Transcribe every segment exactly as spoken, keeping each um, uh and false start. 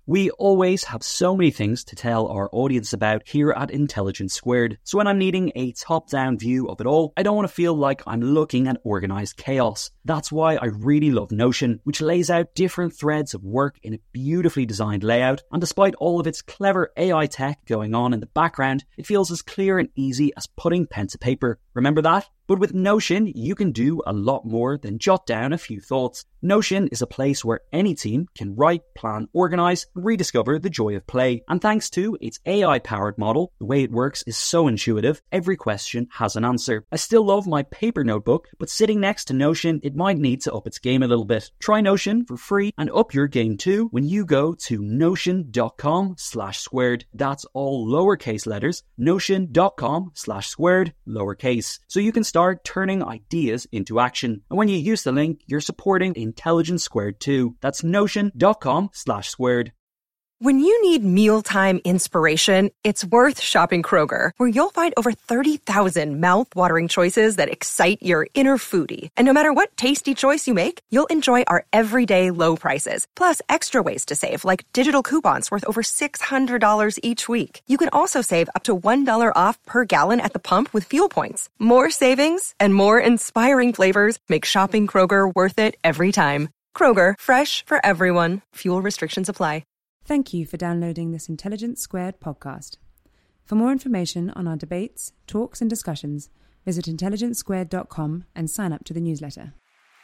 We always have so many things to tell our audience about here at Intelligence Squared, so when I'm needing a top-down view of it all, I don't want to feel like I'm looking at organized chaos. That's why I really love Notion, which lays out different threads of work in a beautifully designed layout, and despite all of its clever A I tech going on in the background, it feels as clear and easy as putting pen to paper. Remember that? But with Notion, you can do a lot more than jot down a few thoughts. Notion is a place where any team can write, plan, organize, and rediscover the joy of play. And thanks to its A I-powered model, the way it works is so intuitive, every question has an answer. I still love my paper notebook, but sitting next to Notion, it might need to up its game a little bit. Try Notion for free and up your game too when you go to notion.com slash squared. That's all lowercase letters, notion.com slash squared, lowercase. So you can start turning ideas into action. And when you use the link, you're supporting Intelligence Squared too. That's notion.com slash squared. When you need mealtime inspiration, it's worth shopping Kroger, where you'll find over thirty thousand mouth-watering choices that excite your inner foodie. And no matter what tasty choice you make, you'll enjoy our everyday low prices, plus extra ways to save, like digital coupons worth over six hundred dollars each week. You can also save up to one dollar off per gallon at the pump with fuel points. More savings and more inspiring flavors make shopping Kroger worth it every time. Kroger, fresh for everyone. Fuel restrictions apply. Thank you for downloading this Intelligence Squared podcast. For more information on our debates, talks and discussions, visit intelligence squared dot com and sign up to the newsletter.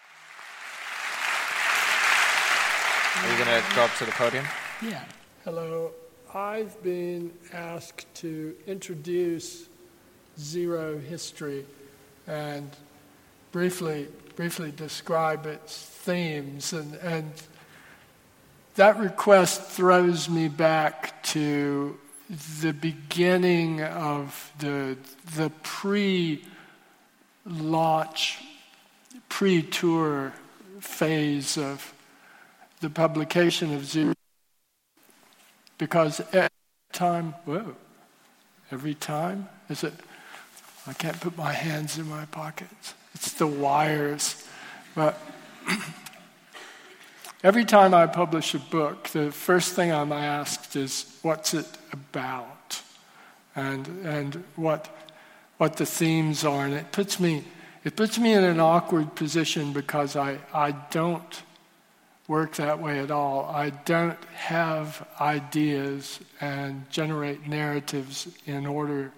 Are you going to go up to the podium? Yeah. Hello. I've been asked to introduce Zero History and briefly briefly describe its themes, and, and that request throws me back to the beginning of the the pre-launch, pre-tour phase of the publication of Zero. Because every time, whoa, every time, is it, I can't put my hands in my pockets. It's the wires. But every time I publish a book, the first thing I'm asked is, what's it about? And and what what the themes are. And it puts me it puts me in an awkward position because I, I don't work that way at all. I don't have ideas and generate narratives in order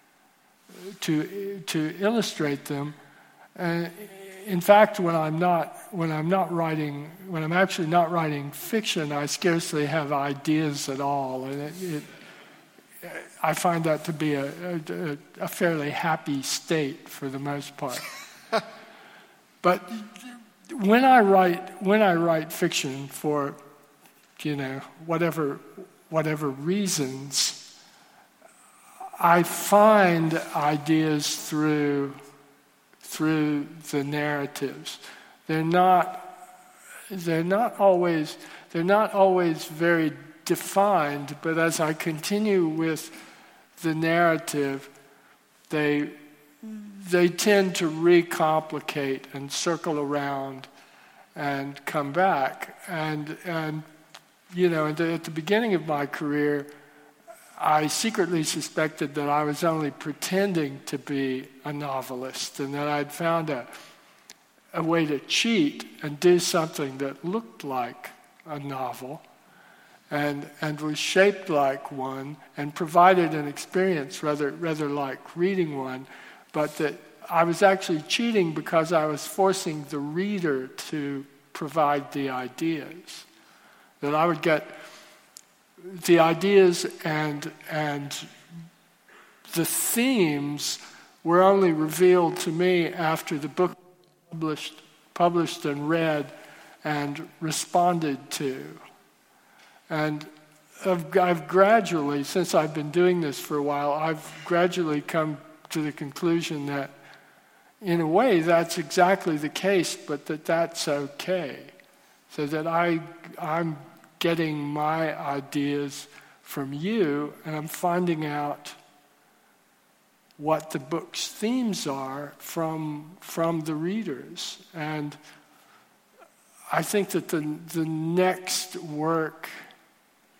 to to illustrate them. And in fact, when I'm not when I'm not writing when I'm actually not writing fiction, I scarcely have ideas at all, and it, it, I find that to be a, a, a fairly happy state for the most part. But when I write when I write fiction for, you know, whatever whatever reasons, I find ideas through. through the narratives. They're not they're not always they're not always very defined, but as I continue with the narrative, they they tend to recomplicate and circle around and come back. And and you know, at the, at the beginning of my career, I secretly suspected that I was only pretending to be a novelist, and that I'd found a, a way to cheat and do something that looked like a novel and and was shaped like one and provided an experience rather rather like reading one, but that I was actually cheating because I was forcing the reader to provide the ideas. That I would get the ideas and and the themes were only revealed to me after the book published published and read and responded to. And I've, I've gradually, since I've been doing this for a while, I've gradually come to the conclusion that in a way that's exactly the case, but that that's okay. So that I I'm getting my ideas from you, and I'm finding out what the book's themes are from from the readers. And I think that the the next work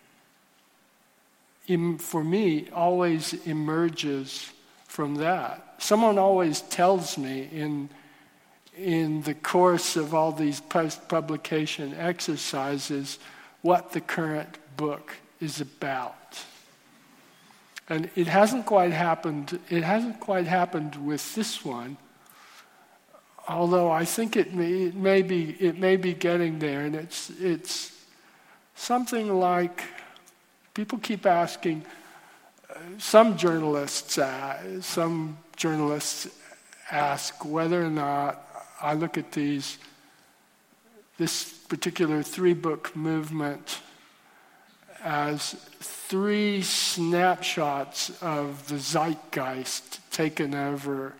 em, for me, always emerges from that. Someone always tells me in in the course of all these post-publication exercises what the current book is about. And it hasn't quite happened, it hasn't quite happened with this one, although I think it may, it may be it may be getting there, and it's it's something like, people keep asking, uh, some journalists uh, some journalists ask whether or not I look at these, this particular three-book movement as three snapshots of the zeitgeist taken over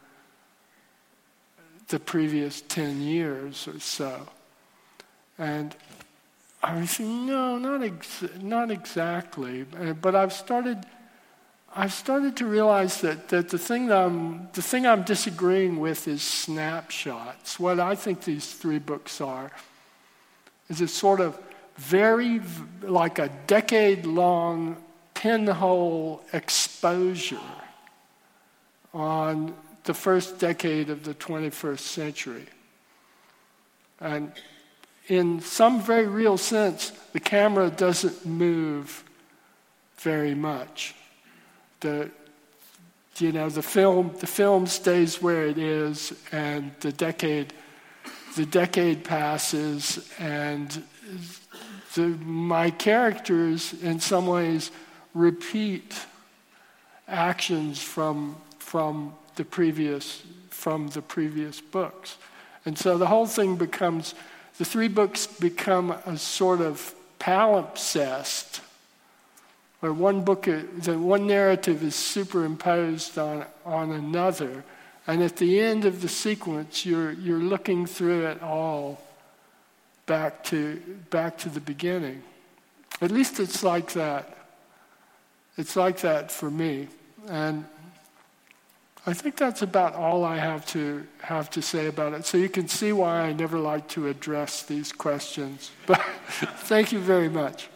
the previous ten years or so. And I was saying, no, not ex- not exactly. But I've started I've started to realize that, that the thing that I'm the thing I'm disagreeing with is snapshots. What I think these three books are is a sort of very, like a decade-long pinhole exposure on the first decade of the twenty-first century. And in some very real sense, the camera doesn't move very much. The, you know, the film, the film stays where it is, and the decade, the decade passes, and the, my characters, in some ways, repeat actions from from the previous from the previous books, and so the whole thing becomes, the three books become a sort of palimpsest, where one book, the one narrative is superimposed on on another, and at the end of the sequence, you're you're looking through it all back to back to the beginning. At least it's like that. It's like that for me, and I think that's about all I have to have to say about it. So you can see why I never like to address these questions. But thank you very much.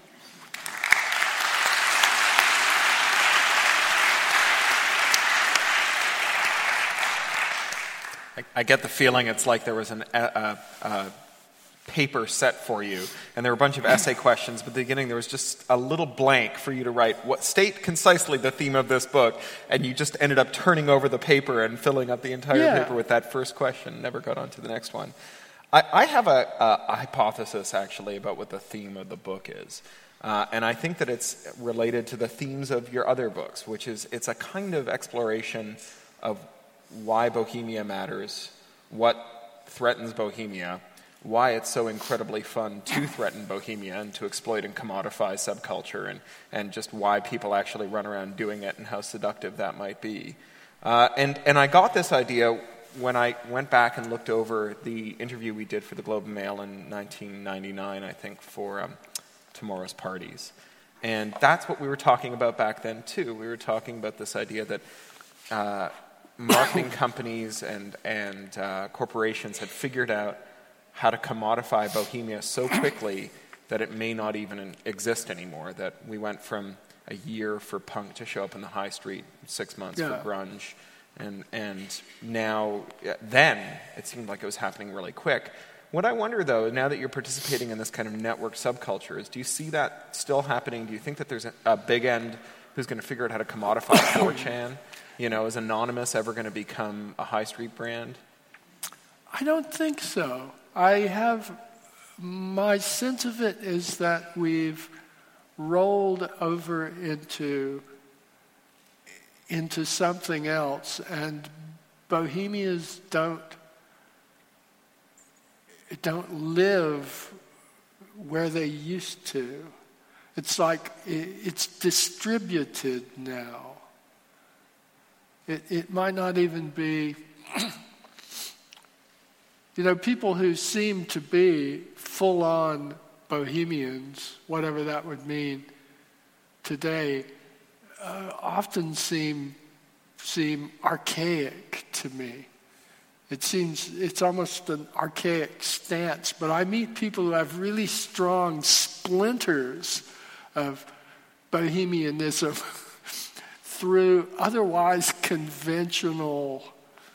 I get the feeling it's like there was an, a, a, a paper set for you, and there were a bunch of essay questions, but at the beginning there was just a little blank for you to write, what state concisely the theme of this book, and you just ended up turning over the paper and filling up the entire yeah. paper with that first question, never got on to the next one. I, I have a, a, a hypothesis, actually, about what the theme of the book is. Uh, and I think that it's related to the themes of your other books, which is it's a kind of exploration of why Bohemia matters, what threatens Bohemia, why it's so incredibly fun to threaten Bohemia and to exploit and commodify subculture, and, and just why people actually run around doing it and how seductive that might be. Uh, and, and I got this idea when I went back and looked over the interview we did for the Globe and Mail in nineteen ninety-nine, I think, for um, Tomorrow's Parties. And that's what we were talking about back then, too. We were talking about this idea that uh, marketing companies and, and uh, corporations had figured out how to commodify Bohemia so quickly that it may not even exist anymore, that we went from a year for punk to show up in the high street, six months yeah. for grunge, and and now, then, it seemed like it was happening really quick. What I wonder, though, now that you're participating in this kind of network subculture, is do you see that still happening? Do you think that there's a, a big end who's going to figure out how to commodify four chan? You know, is Anonymous ever going to become a high street brand? I don't think so. I have, my sense of it is that we've rolled over into into something else, and Bohemians don't don't live where they used to. It's like it's distributed now. It it might not even be. You know, people who seem to be full-on Bohemians, whatever that would mean today, uh, often seem seem archaic to me. It seems it's almost an archaic stance. But I meet people who have really strong splinters of bohemianism through otherwise conventional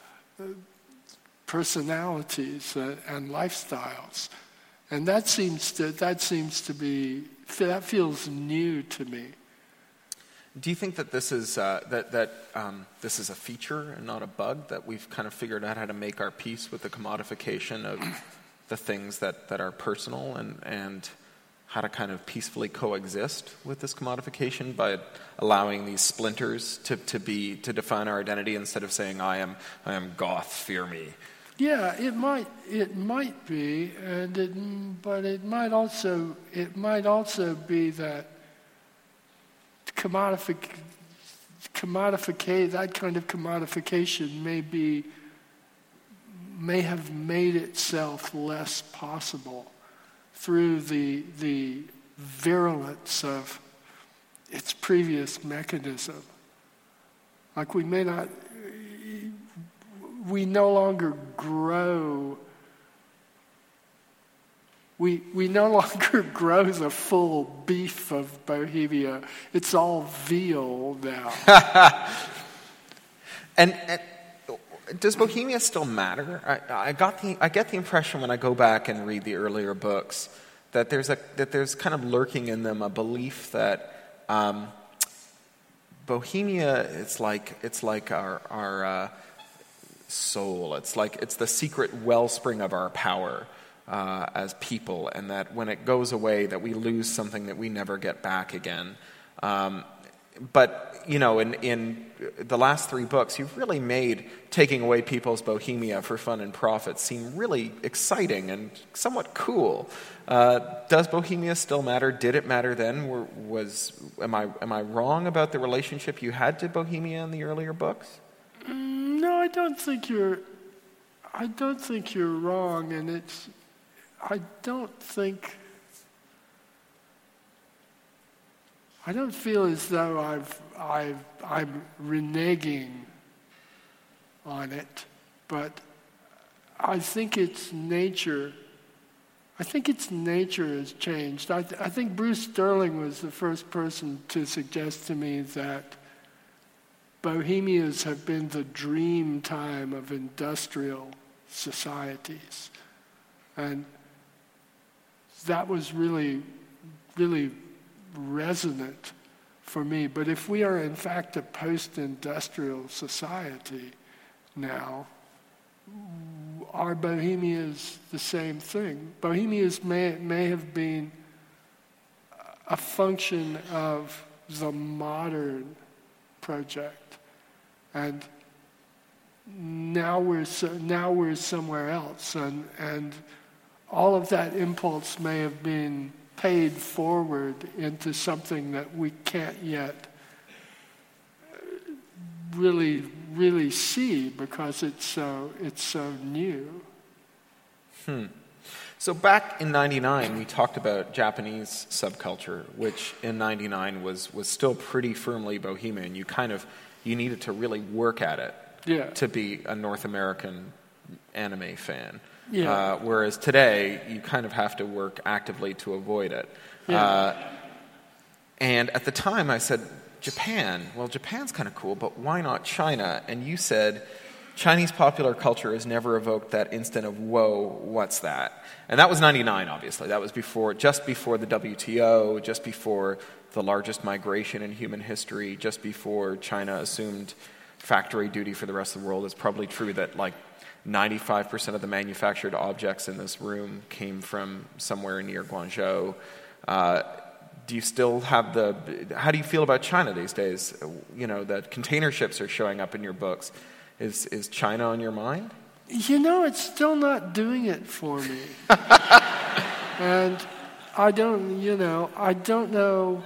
personalities and lifestyles. And that seems to that seems to be that feels new to me. Do you think that this is uh, that that um, this is a feature and not a bug, that we've kind of figured out how to make our peace with the commodification of the things that, that are personal, and, and how to kind of peacefully coexist with this commodification by allowing these splinters to, to be to define our identity instead of saying I am I am goth, fear me? Yeah, it might it might be, and it, but it might also it might also be that commodific commodificate that kind of commodification may be may have made itself less possible through the the virulence of its previous mechanism. Like we may not we no longer grow We we no longer grow the full beef of Bohemia. It's all veal now. and, and does Bohemia still matter? I, I got the I get the impression when I go back and read the earlier books that there's a that there's kind of lurking in them a belief that um, Bohemia it's like it's like our our uh, soul. It's like it's the secret wellspring of our power. Uh, as people, and that when it goes away, that we lose something that we never get back again. Um, but, you know, in, in the last three books, you've really made taking away people's Bohemia for fun and profit seem really exciting and somewhat cool. Uh, does Bohemia still matter? Did it matter then? Were, was am I am I wrong about the relationship you had to Bohemia in the earlier books? Mm, no, I don't think you're. I don't think you're wrong, and it's. I don't think, I don't feel as though I've, I've, I'm reneging on it, but I think its nature, I think its nature has changed. I, th- I think Bruce Sterling was the first person to suggest to me that Bohemias have been the dream time of industrial societies. And that was really, really resonant for me. But if we are in fact a post-industrial society now, are Bohemias the same thing? Bohemias may, may have been a function of the modern project. And now we're so, now we're somewhere else, and and all of that impulse may have been paid forward into something that we can't yet really, really see because it's so it's so new. Hmm. So back in ninety-nine, we talked about Japanese subculture, which in ninety-nine was was still pretty firmly Bohemian. You kind of you needed to really work at it yeah. to be a North American anime fan. Yeah. Uh, whereas today, you kind of have to work actively to avoid it. Yeah. Uh, and at the time, I said, Japan. Well, Japan's kind of cool, but why not China? And you said, Chinese popular culture has never evoked that instant of, whoa, what's that? And that was ninety-nine, obviously. That was before, just before the W T O, just before the largest migration in human history, just before China assumed factory duty for the rest of the world. It's probably true that, like, ninety-five percent of the manufactured objects in this room came from somewhere near Guangzhou. Uh, do you still have the... How do you feel about China these days? You know, that container ships are showing up in your books. Is is China on your mind? You know, it's still not doing it for me. And I don't, you know, I don't know...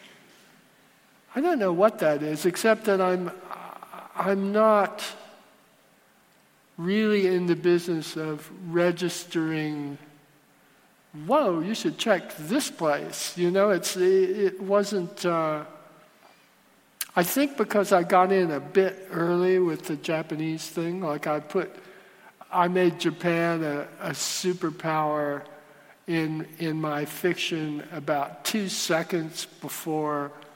I don't know what that is, except that I'm, I'm not... really in the business of registering, whoa, you should check this place. You know, it's it wasn't, uh, I think because I got in a bit early with the Japanese thing, like I put, I made Japan a, a superpower in in my fiction about two seconds before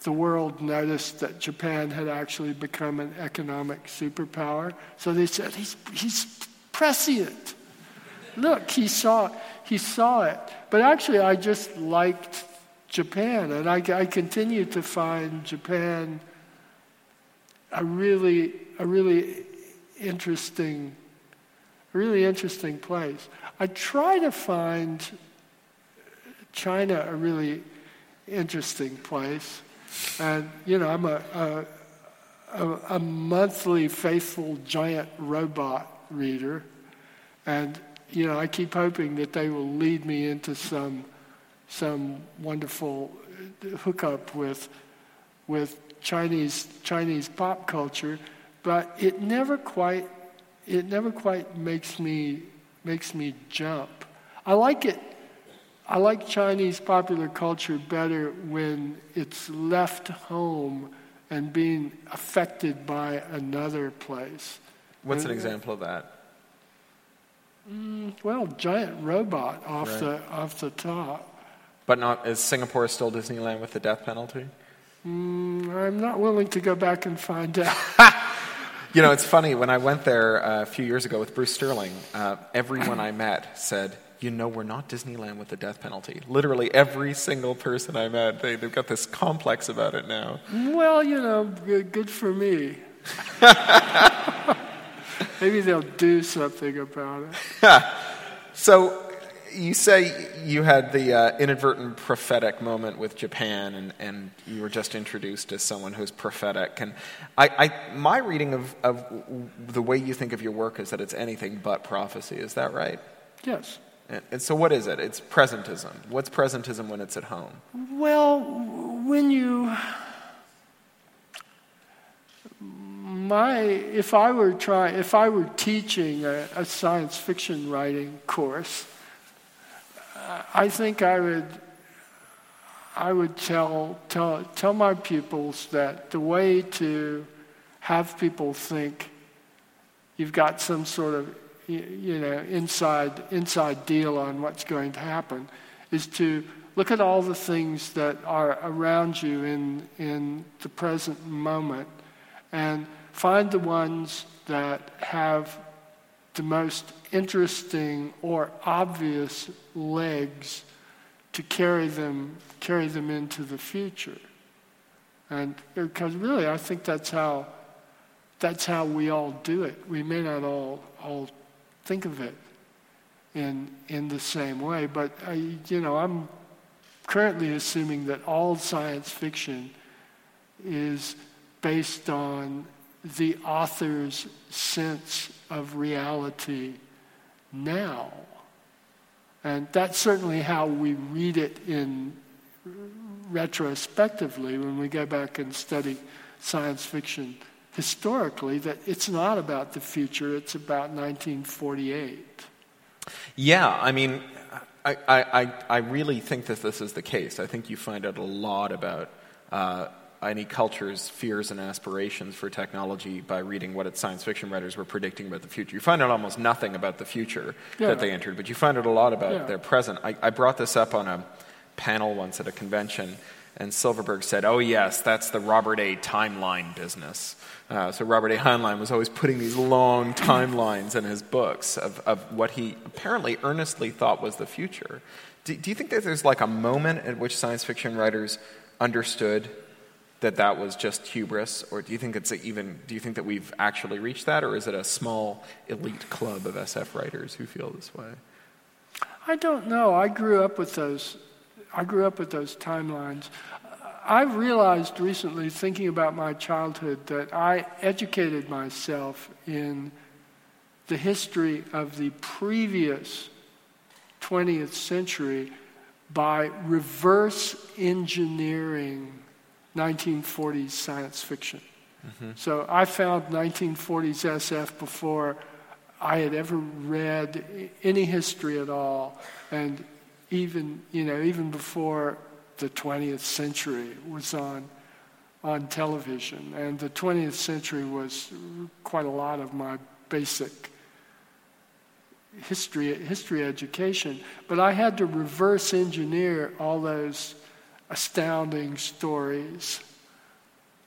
the world noticed that Japan had actually become an economic superpower. So they said, he's, he's prescient. Look, he saw, he saw it. But actually, I just liked Japan, and I, I continue to find Japan a really, a really interesting, a really interesting place. I try to find China a really interesting place, and you know, I'm a a, a, a monthly faithful giant robot reader, and you know, I keep hoping that they will lead me into some some wonderful hookup with with Chinese Chinese pop culture, but it never quite it never quite makes me makes me jump. I like it. I like Chinese popular culture better when it's left home and being affected by another place. What's an example of that? Mm, well, giant robot off Right. the off the top. But not, is Singapore still Disneyland with the death penalty? Mm, I'm not willing to go back and find out. You know, it's funny, when I went there uh, a few years ago with Bruce Sterling, uh, everyone I met said, you know, we're not Disneyland with the death penalty. Literally every single person I met, they, they've got this complex about it now. Well, you know, good, good for me. Maybe they'll do something about it. So you say you had the uh, inadvertent prophetic moment with Japan, and, and you were just introduced as someone who's prophetic. And I, I, my reading of, of the way you think of your work is that it's anything but prophecy. Is that right? Yes. And, and so what is it? It's presentism. What's presentism when it's at home? Well, when you... My, if I were trying, if I were teaching a, a science fiction writing course, uh, I think I would, I would tell tell tell my pupils that the way to have people think you've got some sort of you, you know inside inside deal on what's going to happen is to look at all the things that are around you in in the present moment and find the ones that have the most interesting or obvious legs to carry them carry them into the future. And because really, I think that's how that's how we all do it. We may not all all think of it in in the same way, but I, you know, I'm currently assuming that all science fiction is based on the author's sense of reality now. And that's certainly how we read it in retrospectively when we go back and study science fiction historically, that it's not about the future, it's about nineteen forty-eight. Yeah, I mean, I, I, I really think that this is the case. I think you find out a lot about uh, any culture's fears and aspirations for technology by reading what its science fiction writers were predicting about the future. You find out almost nothing about the future yeah. that they entered, but you find out a lot about yeah. their present. I, I brought this up on a panel once at a convention, and Silverberg said, oh yes, that's the Robert A. timeline business. Uh, so Robert A. Heinlein was always putting these long timelines in his books of, of what he apparently earnestly thought was the future. Do, do you think that there's like a moment at which science fiction writers understood that that was just hubris, or do you think it's even? Do you think that we've actually reached that, or is it a small elite club of S F writers who feel this way? I don't know. I grew up with those. I grew up with those timelines. I realized recently, thinking about my childhood, that I educated myself in the history of the previous twentieth century by reverse engineering nineteen forties science fiction. Mm-hmm. So I found nineteen forties S F before I had ever read any history at all, and even you know even before the twentieth century was on on television. And the twentieth century was quite a lot of my basic history history education. But I had to reverse engineer all those astounding stories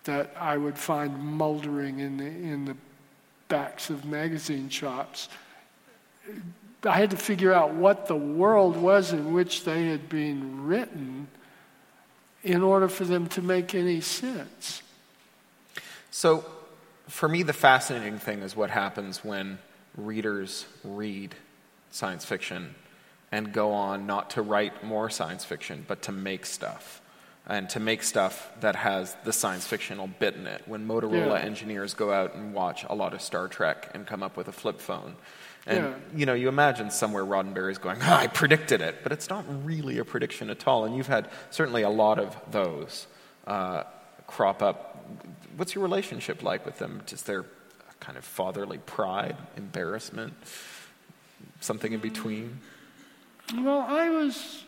that I would find moldering in the, in the backs of magazine shops. I had to figure out what the world was in which they had been written in order for them to make any sense. So, for me, the fascinating thing is what happens when readers read science fiction and go on not to write more science fiction, but to make stuff. And to make stuff that has the science fictional bit in it. When Motorola Yeah. engineers go out and watch a lot of Star Trek and come up with a flip phone. And, Yeah. you know, you imagine somewhere Roddenberry's going, ah, I predicted it. But it's not really a prediction at all. And you've had certainly a lot of those uh, crop up. What's your relationship like with them? Is there a kind of fatherly pride, embarrassment, something in between? Well, I was...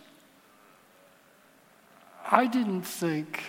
I didn't think...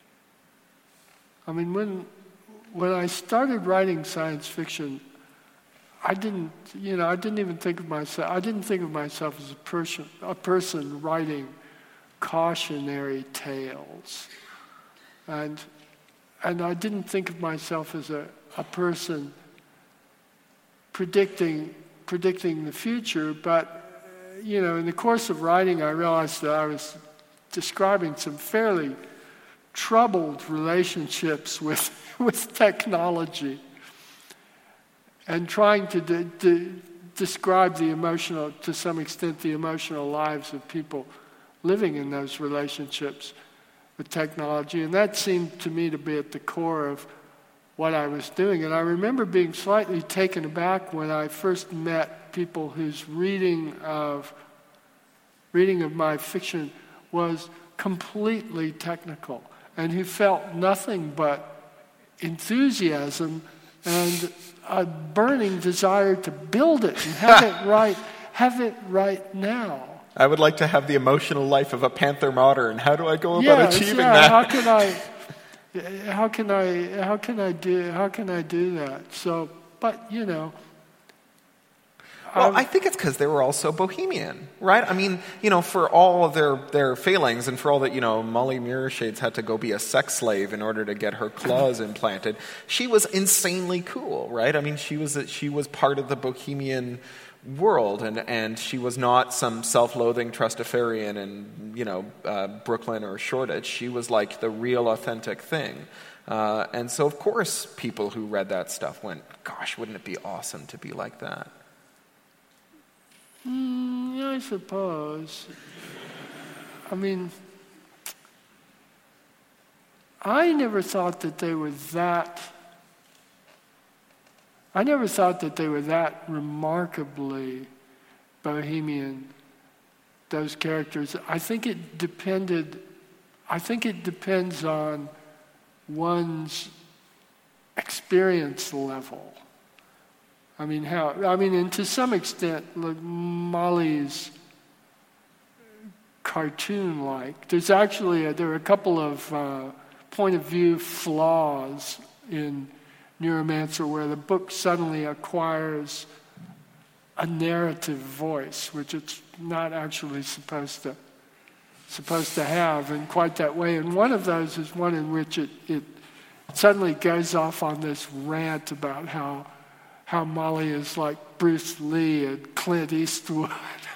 I mean, when when I started writing science fiction, I didn't, you know, I didn't even think of myself, I didn't think of myself as a person, a person writing cautionary tales. And and I didn't think of myself as a, a person predicting predicting the future, but, you know, in the course of writing, I realized that I was describing some fairly troubled relationships with, with technology and trying to de- de- describe the emotional, to some extent, the emotional lives of people living in those relationships with technology. And that seemed to me to be at the core of what I was doing. And I remember being slightly taken aback when I first met people whose reading of reading of my fiction was completely technical, and who felt nothing but enthusiasm and a burning desire to build it and have it right, have it right now. I would like to have the emotional life of a Panther Modern. How do I go about Yes, achieving yeah, that? How can I? How can I? How can I do? How can I do that? So, but you know. Well, I think it's because they were all so bohemian, right? I mean, you know, for all of their, their failings and for all that, you know, Molly Mirashades had to go be a sex slave in order to get her claws implanted, she was insanely cool, right? I mean, she was she was part of the bohemian world, and, and she was not some self-loathing Trustafarian in, you know, uh, Brooklyn or Shoreditch. She was like the real authentic thing. Uh, and so, of course, people who read that stuff went, gosh, wouldn't it be awesome to be like that? Mm, yeah, I suppose. I mean, I never thought that they were that. I never thought that they were that remarkably bohemian, those characters. I think it depended, I think it depends on one's experience level. I mean, how, I mean, and to some extent, like Molly's cartoon-like. There's actually, a, there are a couple of uh, point of view flaws in Neuromancer where the book suddenly acquires a narrative voice, which it's not actually supposed to supposed to have in quite that way. And one of those is one in which it, it suddenly goes off on this rant about how how Molly is like Bruce Lee and Clint Eastwood.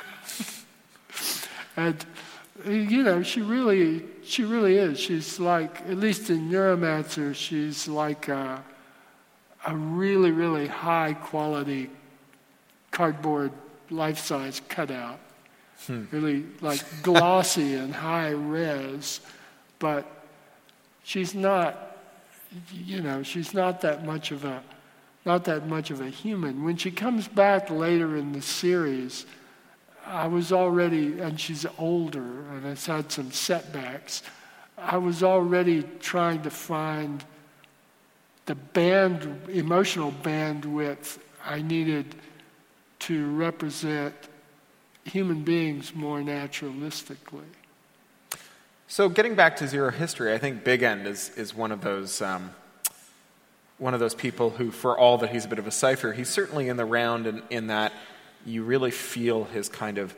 And, you know, she really, she really is. She's like, at least in Neuromancer, she's like a, a really, really high-quality cardboard life-size cutout. Hmm. Really, like, glossy and high-res. But she's not, you know, she's not that much of a not that much of a human. When she comes back later in the series, I was already, and she's older and has had some setbacks, I was already trying to find the band, emotional bandwidth I needed to represent human beings more naturalistically. So getting back to Zero History, I think Big End is, is one of those... Um, one of those people who, for all that he's a bit of a cipher, he's certainly in the round in, in that you really feel his kind of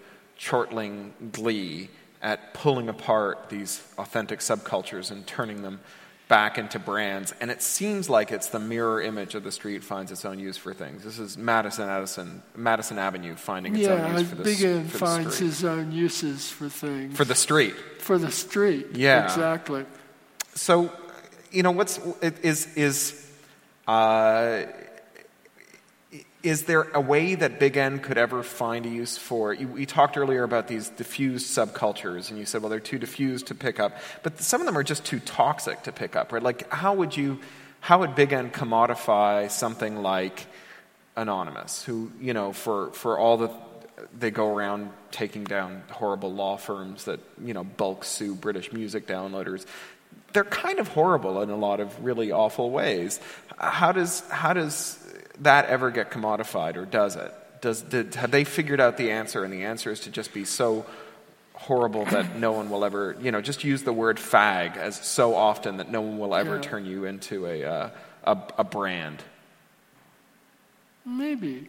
chortling glee at pulling apart these authentic subcultures and turning them back into brands, and it seems like it's the mirror image of the street finds its own use for things. This is Madison Addison, Madison Avenue finding its yeah, own use for the, Big N for the finds street. his own uses for things. For the street. For the street, yeah. Exactly. So, you know, what's, is, is, uh, is there a way that Big N could ever find a use for, you, you talked earlier about these diffused subcultures, and you said, well, they're too diffused to pick up, but some of them are just too toxic to pick up, right? Like, how would you, how would Big N commodify something like Anonymous, who, you know, for, for all the, they go around taking down horrible law firms that, you know, bulk sue British music downloaders. They're kind of horrible in a lot of really awful ways. How does, how does that ever get commodified, or does it? Does did, have they figured out the answer, and the answer is to just be so horrible that no one will ever, you know, just use the word fag as so often that no one will ever Yeah. turn you into a, uh, a a brand? Maybe.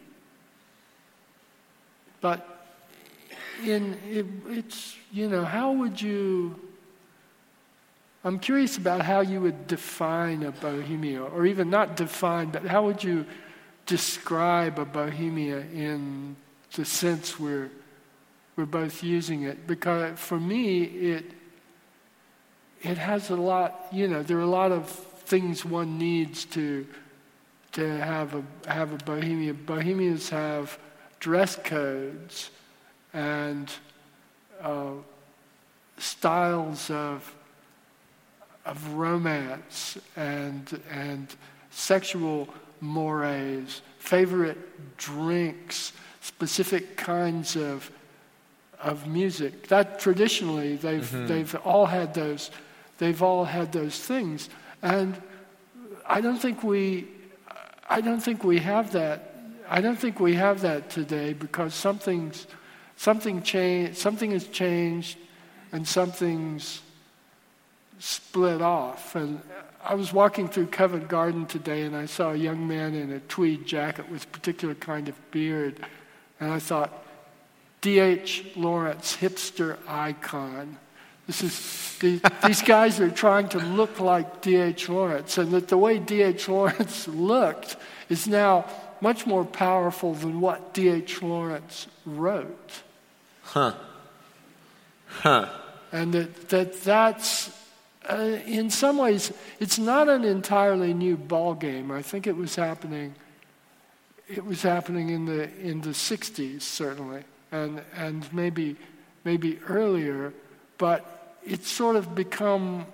But in it, it's, you know, how would you, I'm curious about how you would define a bohemia, or even not define, but how would you describe a bohemia in the sense we're we're both using it? Because for me, it it has a lot. You know, there are a lot of things one needs to to have a have a bohemia. Bohemians have dress codes and uh, styles of of romance and and sexual mores, favorite drinks, specific kinds of of music. That traditionally they've mm-hmm. they've all had those they've all had those things, and I don't think we I don't think we have that. I don't think we have that today, because something's something changed. Something has changed, and something's split off. And I was walking through Covent Garden today, and I saw a young man in a tweed jacket with a particular kind of beard, and I thought, D H Lawrence, hipster icon. This is the, these guys are trying to look like D H Lawrence, and that the way D H Lawrence looked is now much more powerful than what D H Lawrence wrote. Huh. Huh. And that, that that's, uh, in some ways, it's not an entirely new ball game. I think it was happening, it was happening in the in the sixties, certainly, and and maybe maybe earlier, but it's sort of become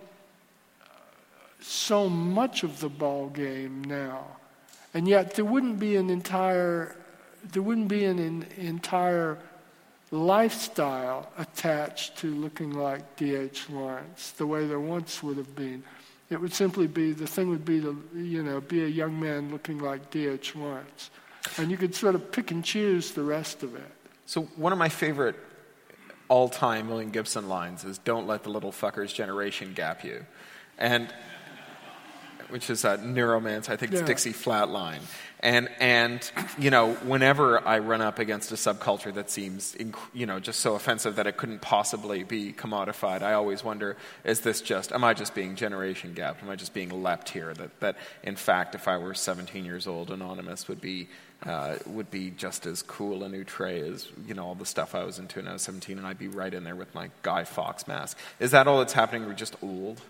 so much of the ball game now. And yet there wouldn't be an entire, there wouldn't be an in, entire lifestyle attached to looking like D H Lawrence the way there once would have been. It would simply be, the thing would be to, you know, be a young man looking like D H Lawrence. And you could sort of pick and choose the rest of it. So one of my favorite all-time William Gibson lines is, "Don't let the little fuckers generation gap you." And which is a Neuromance, I think it's yeah. Dixie Flatline. And, and, you know, whenever I run up against a subculture that seems, inc- you know, just so offensive that it couldn't possibly be commodified, I always wonder, is this just, am I just being generation gapped? Am I just being leapt here? That, that in fact, if I were seventeen years old, Anonymous would be, uh, would be just as cool and outre as, you know, all the stuff I was into when I was seventeen, and I'd be right in there with my Guy Fawkes mask. Is that all that's happening? We're just old?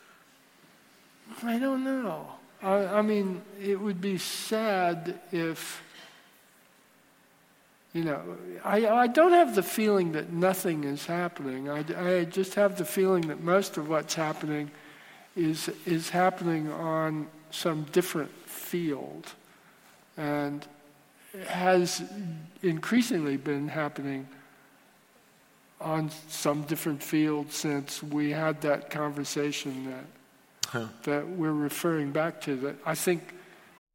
I don't know. I, I mean, it would be sad if, you know, I, I don't have the feeling that nothing is happening. I, I just have the feeling that most of what's happening is is happening on some different field, and has increasingly been happening on some different field since we had that conversation that Huh. that we're referring back to. That I think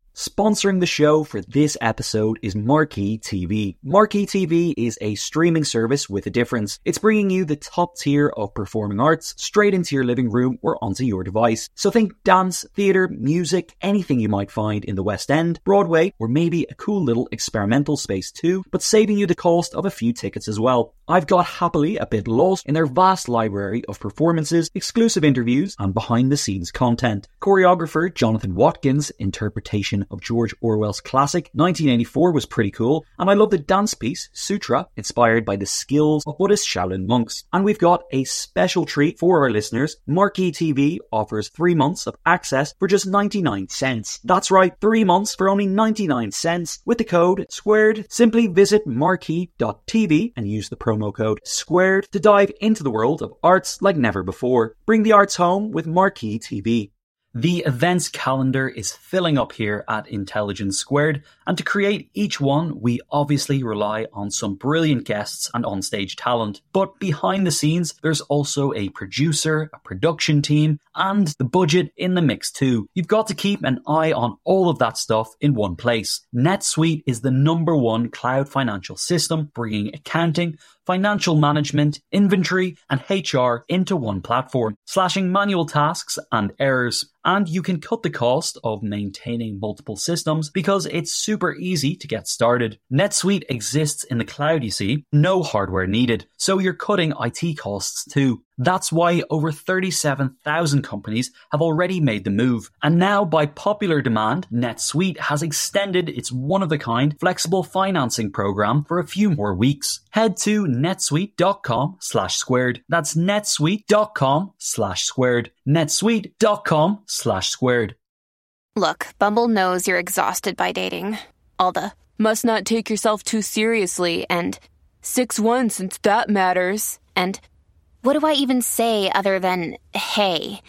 Sponsoring the show for this episode is Marquee T V. Marquee T V is a streaming service with a difference. It's bringing you the top tier of performing arts straight into your living room or onto your device. So think dance, theatre, music, anything you might find in the West End, Broadway, or maybe a cool little experimental space too, but saving you the cost of a few tickets as well. I've got happily a bit lost in their vast library of performances, exclusive interviews, and behind-the-scenes content. Choreographer Jonathan Watkins' interpretation of George Orwell's classic nineteen eighty-four was pretty cool, and I love the dance piece Sutra, inspired by the skills of Buddhist Shaolin monks. And we've got a special treat for our listeners. Marquee T V offers three months of access for just ninety-nine cents. That's right, three months for only ninety-nine cents with the code SQUARED. Simply visit marquee dot t v and use the promo code SQUARED to dive into the world of arts like never before. Bring the arts home with Marquee T V. The events calendar is filling up here at Intelligence Squared, and to create each one, we obviously rely on some brilliant guests and onstage talent. But behind the scenes, there's also a producer, a production team, and the budget in the mix too. You've got to keep an eye on all of that stuff in one place. NetSuite is the number one cloud financial system, bringing accounting, financial management, inventory, and H R into one platform, slashing manual tasks and errors. And you can cut the cost of maintaining multiple systems because it's super easy to get started. NetSuite exists in the cloud, you see, no hardware needed, so you're cutting I T costs too. That's why over thirty-seven thousand companies have already made the move. And now, by popular demand, NetSuite has extended its one-of-a-kind flexible financing program for a few more weeks. Head to netsuite.com slash squared. That's netsuite.com slash squared. netsuite.com slash squared. Look, Bumble knows you're exhausted by dating. All the must not take yourself too seriously and six one since that matters. And what do I even say other than, hey?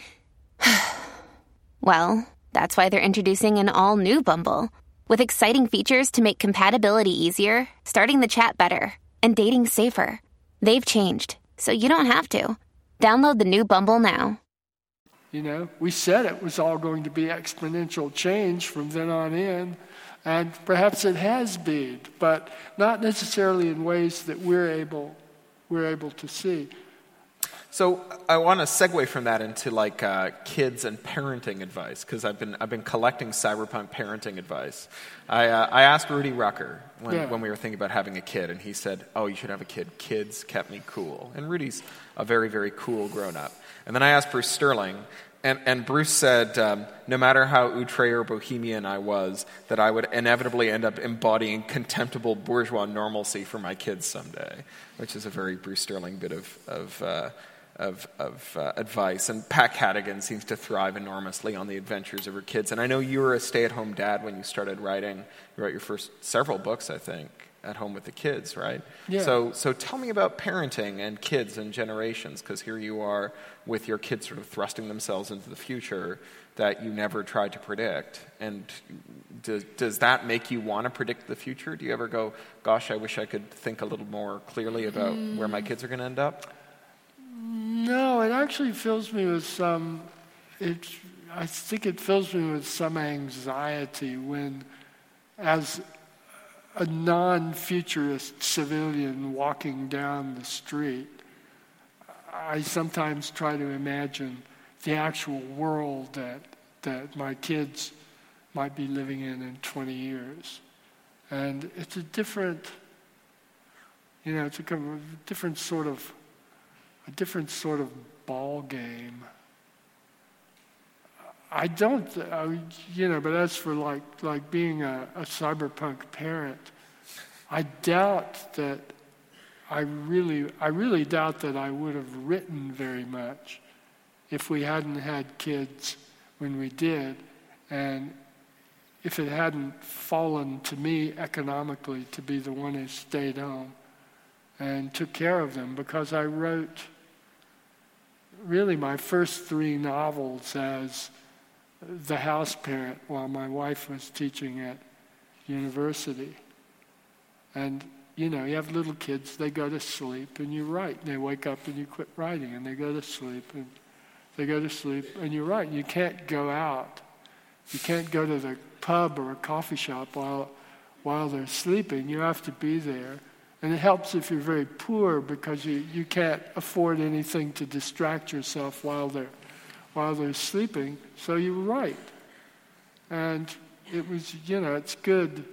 Well, that's why they're introducing an all-new Bumble, with exciting features to make compatibility easier, starting the chat better, and dating safer. They've changed, so you don't have to. Download the new Bumble now. You know, we said it was all going to be exponential change from then on in, and perhaps it has been, but not necessarily in ways that we're able we're able to see. So I want to segue from that into like uh, kids and parenting advice, because I've been I've been collecting cyberpunk parenting advice. I uh, I asked Rudy Rucker when yeah. when we were thinking about having a kid, and he said, "Oh, you should have a kid. Kids kept me cool." And Rudy's a very very cool grown up. And then I asked Bruce Sterling, and and Bruce said, um, no matter how outre or bohemian I was, that I would inevitably end up embodying contemptible bourgeois normalcy for my kids someday, which is a very Bruce Sterling bit of of. Uh, of, of uh, advice. And Pat Cadigan seems to thrive enormously on the adventures of her kids. And I know you were a stay-at-home dad when you started writing. You wrote your first several books, I think, at home with the kids, right? Yeah. So, so tell me about parenting and kids and generations, because here you are with your kids sort of thrusting themselves into the future that you never tried to predict. And does, does that make you want to predict the future? Do you ever go, gosh, I wish I could think a little more clearly about mm. where my kids are going to end up? No, it actually fills me with some, it, I think it fills me with some anxiety when, as a non-futurist civilian walking down the street, I sometimes try to imagine the actual world that that my kids might be living in in twenty years. And it's a different, you know, it's a kind of different sort of a different sort of ball game. I don't, uh, you know, but as for like like being a, a cyberpunk parent, I doubt that I really, I really doubt that I would have written very much if we hadn't had kids when we did, and if it hadn't fallen to me economically to be the one who stayed home and took care of them, because I wrote really my first three novels as the house parent while my wife was teaching at university. And, you know, you have little kids, they go to sleep and you write. And they wake up and you quit writing, and they go to sleep and they go to sleep and you write. You can't go out You can't go to the pub or a coffee shop while while they're sleeping. You have to be there. And it helps if you're very poor because you, you can't afford anything to distract yourself while they're while they're sleeping. So you write. And it was, you know, it's good.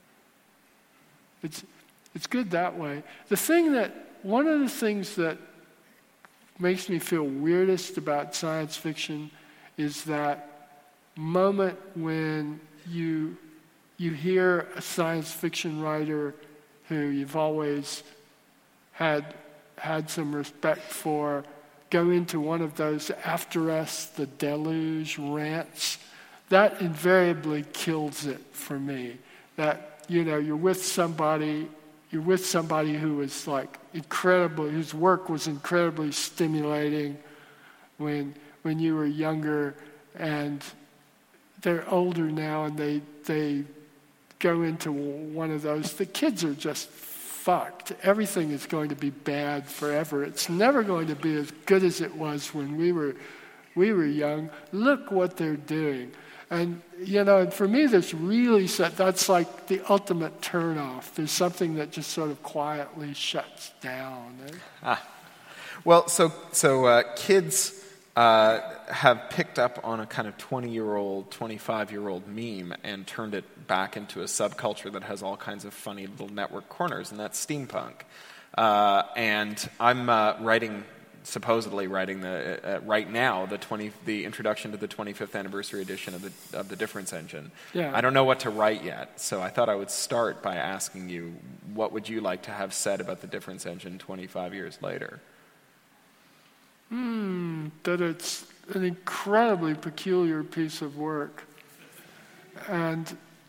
It's it's good that way. The thing that, one of the things that makes me feel weirdest about science fiction is that moment when you you hear a science fiction writer who you've always had had some respect for go into one of those after us the deluge rants. That invariably kills it for me. That, you know, you're with somebody, you're with somebody who was like incredibly, whose work was incredibly stimulating when when you were younger, and they're older now and they they go into one of those. The kids are just fucked. Everything is going to be bad forever. It's never going to be as good as it was when we were we were young. Look what they're doing. And, you know, and for me, this really, set, that's like the ultimate turnoff. There's something that just sort of quietly shuts down. Ah. Well, so so uh, kids uh, have picked up on a kind of twenty-year-old, twenty-five-year-old meme and turned it back into a subculture that has all kinds of funny little network corners, and that's steampunk. Uh, and I'm uh, writing... supposedly writing the uh, right now the twenty the introduction to the twenty-fifth anniversary edition of the of the Difference Engine. Yeah. I don't know what to write yet, so I thought I would start by asking you, what would you like to have said about the Difference Engine twenty-five years later? Hmm, that it's an incredibly peculiar piece of work, and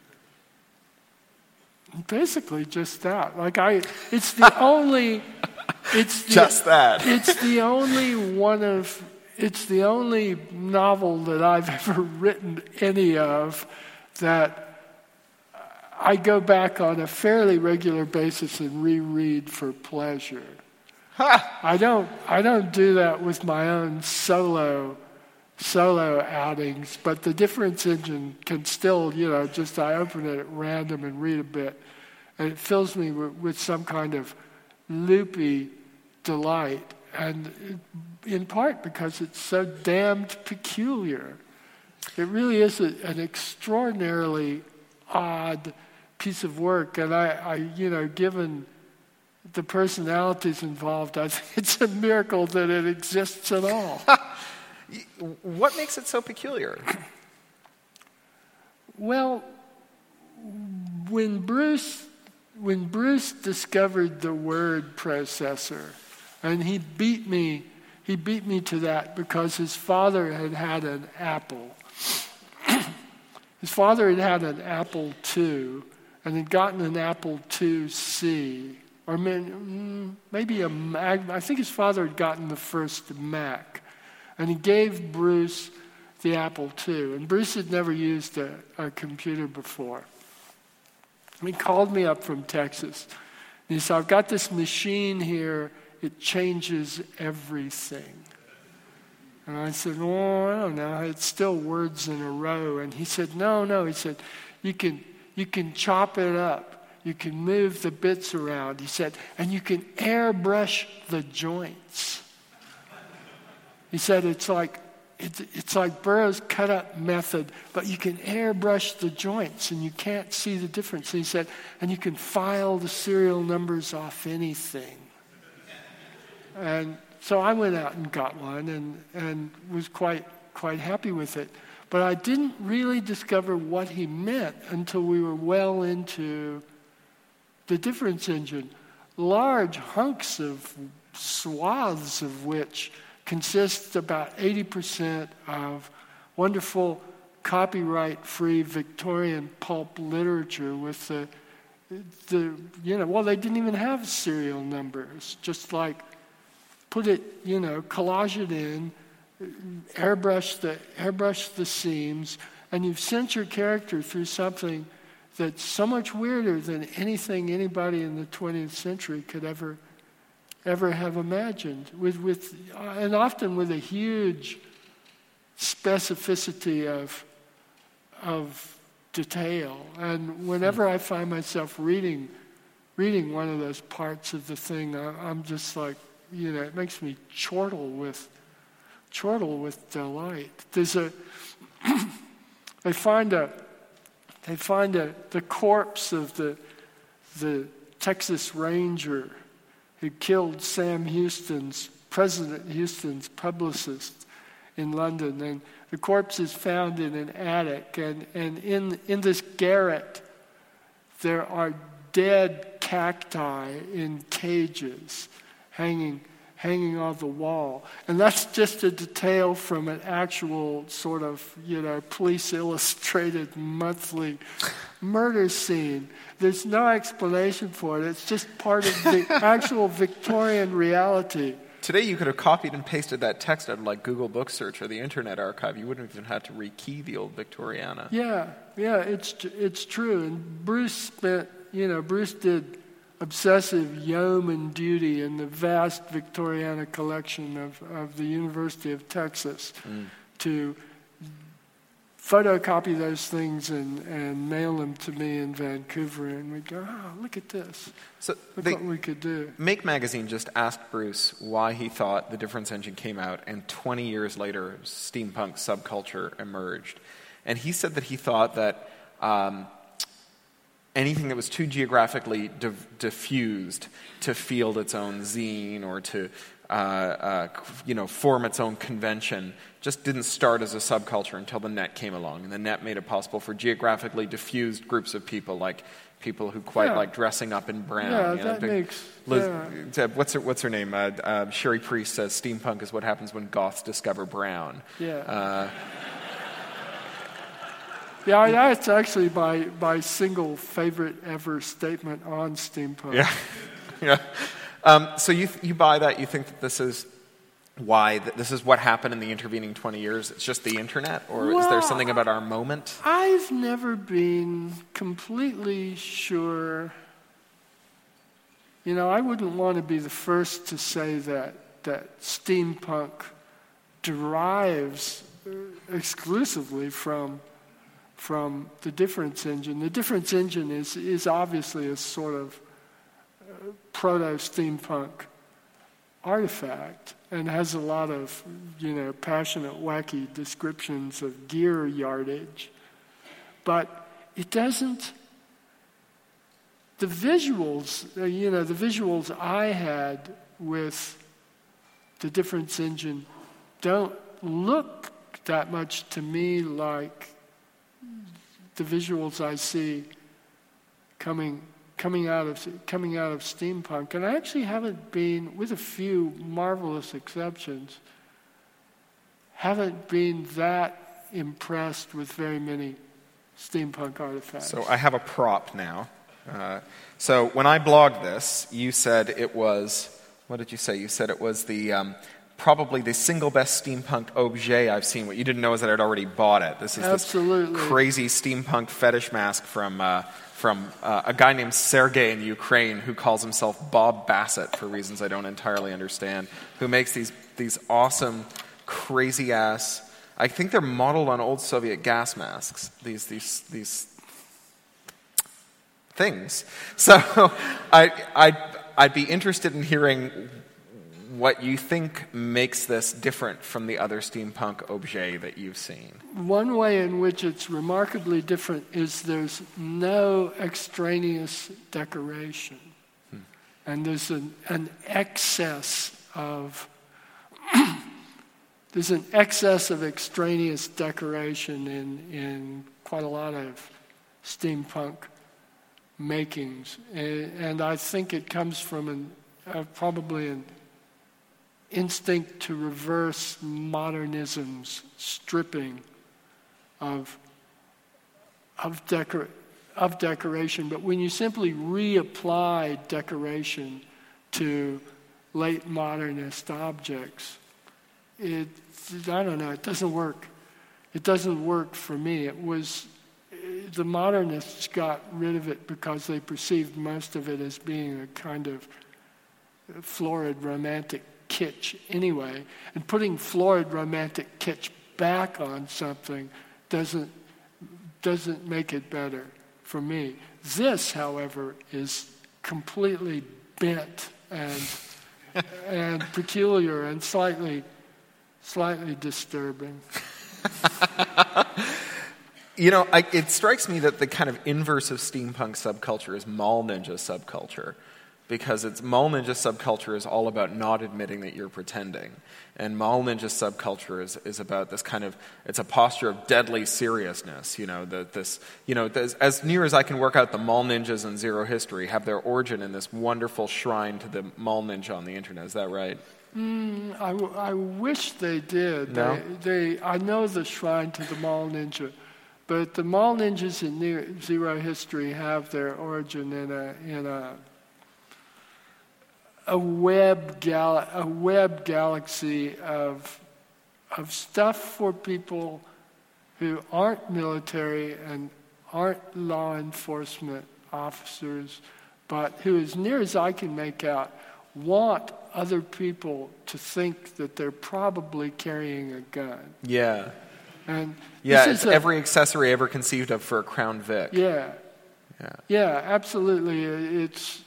basically just that. Like I, it's the only. It's the, Just that. It's the only one of, it's the only novel that I've ever written any of that I go back on a fairly regular basis and reread for pleasure. Ha! I don't, I don't do that with my own solo, solo outings, but the Difference Engine can still, you know, just I open it at random and read a bit, and it fills me with, with some kind of loopy delight, and in part because it's so damned peculiar. It really is a, an extraordinarily odd piece of work, and I, I, you know, given the personalities involved, I think it's a miracle that it exists at all. What makes it so peculiar? Well, when Bruce When Bruce discovered the word processor, and he beat me, he beat me to that because his father had had an Apple. His father had had an Apple two, and had gotten an Apple two C, or maybe a Mac. I think his father had gotten the first Mac, and he gave Bruce the Apple two, and Bruce had never used a, a computer before. He called me up from Texas. And he said, I've got this machine here. It changes everything. And I said, oh, I don't know. It's still words in a row. And he said, no, no. He said, you can, you can chop it up. You can move the bits around. He said, and you can airbrush the joints. He said, it's like, It's, it's like Burroughs' cut-up method, but you can airbrush the joints and you can't see the difference. And he said, and you can file the serial numbers off anything. And so I went out and got one and, and was quite quite happy with it. But I didn't really discover what he meant until we were well into the Difference Engine. Large hunks of swaths of which consists about eighty percent of wonderful copyright-free Victorian pulp literature with the, the, you know, well, they didn't even have serial numbers. Just like put it, you know, collage it in, airbrush the, airbrush the seams, and you've sent your character through something that's so much weirder than anything anybody in the twentieth century could ever ever have imagined, with, with and often with a huge specificity of of detail. And whenever I find myself reading reading one of those parts of the thing, I, I'm just like, you know, it makes me chortle with chortle with delight. There's a they find a they find a the corpse of the the Texas Ranger who killed Sam Houston's President Houston's publicist in London, and the corpse is found in an attic, and, and in in this garret there are dead cacti in cages hanging hanging on the wall. And that's just a detail from an actual sort of, you know, Police Illustrated monthly murder scene. There's no explanation for it. It's just part of the actual Victorian reality. Today you could have copied and pasted that text out of like Google Book Search or the Internet Archive. You wouldn't even have to rekey the old Victoriana. Yeah, yeah, it's it's true. And Bruce spent, you know, Bruce did obsessive yeoman duty in the vast Victoriana collection of, of the University of Texas mm. to photocopy those things and, and mail them to me in Vancouver, and we'd go, oh, look at this. So look they, what we could do. Make Magazine just asked Bruce why he thought the Difference Engine came out, and twenty years later, steampunk subculture emerged. And he said that he thought that um, anything that was too geographically di- diffused to field its own zine or to uh, uh, you know, form its own convention just didn't start as a subculture until the net came along. And the net made it possible for geographically diffused groups of people, like people who quite yeah. like dressing up in brown. Yeah, you know, that big, makes... Liz, yeah. What's her, what's her name? Uh, uh, Sherry Priest says steampunk is what happens when goths discover brown. Yeah. Uh, Yeah, that's actually my, my single favorite ever statement on steampunk. Yeah, yeah. Um, so you you buy that? You think that this is why that this is what happened in the intervening twenty years? It's just the internet, or well, is there something about our moment? I've never been completely sure. You know, I wouldn't want to be the first to say that that steampunk derives exclusively from. from the Difference Engine. The Difference Engine is is obviously a sort of uh, proto-steampunk artifact and has a lot of, you know, passionate, wacky descriptions of gear yardage. But it doesn't, the visuals, uh, you know, the visuals I had with the Difference Engine don't look that much to me like the visuals I see coming coming out of coming out of steampunk. And I actually haven't been, with a few marvelous exceptions, haven't been that impressed with very many steampunk artifacts. So I have a prop now. Uh, so when I blogged this, you said it was, what did you say? You said it was the um, probably the single best steampunk objet I've seen. What you didn't know is that I'd already bought it. This is Absolutely. This crazy steampunk fetish mask from uh, from uh, a guy named Sergei in Ukraine who calls himself Bob Bassett for reasons I don't entirely understand, who makes these these awesome, crazy ass. I think they're modeled on old Soviet gas masks. These these these things. So I I I'd be interested in hearing what you think makes this different from the other steampunk objet that you've seen. One way in which it's remarkably different is there's no extraneous decoration. Hmm. And there's an, an excess of there's an excess of extraneous decoration in, in quite a lot of steampunk makings. And, and I think it comes from an, uh, probably an instinct to reverse modernism's stripping of of, decor, of decoration. But when you simply reapply decoration to late modernist objects, it, I don't know, it doesn't work. It doesn't work for me. It was, the modernists got rid of it because they perceived most of it as being a kind of florid romantic kitsch anyway, and putting florid romantic kitsch back on something doesn't doesn't make it better for me. This, however, is completely bent and and peculiar and slightly slightly disturbing. You know, I, it strikes me that the kind of inverse of steampunk subculture is mall ninja subculture, because it's mall ninja subculture is all about not admitting that you're pretending, and mall ninja subculture is, is about this kind of, it's a posture of deadly seriousness. You know, that this, you know, this, as near as I can work out, the mall ninjas in Zero History have their origin in this wonderful shrine to the mall ninja on the internet. Is that right? Mm, I, w- I wish they did. No? They, they, I know the shrine to the mall ninja. But the mall ninjas in near Zero History have their origin in a in a a web gal a web galaxy of of stuff for people who aren't military and aren't law enforcement officers, but who, as near as I can make out, want other people to think that they're probably carrying a gun. Yeah. And yeah, this it's is a, every accessory ever conceived of for a Crown Vic. Yeah. Yeah. Yeah, absolutely. It's,